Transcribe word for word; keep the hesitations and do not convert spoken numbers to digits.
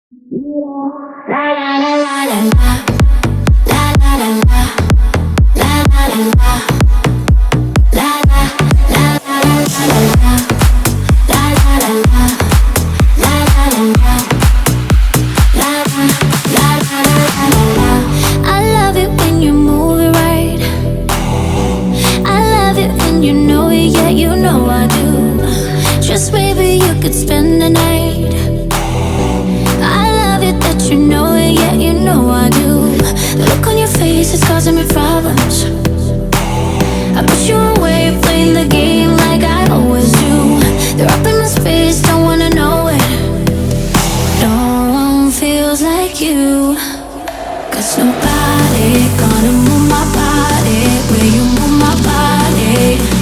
Spend the night. I love it that you know it, yeah, you know I do. The look on your face is causing me problems. I push you away, playing the game like I always do. They're up in my space, don't wanna know it. No one feels like you. Cause nobody gonna move my body where you move my body.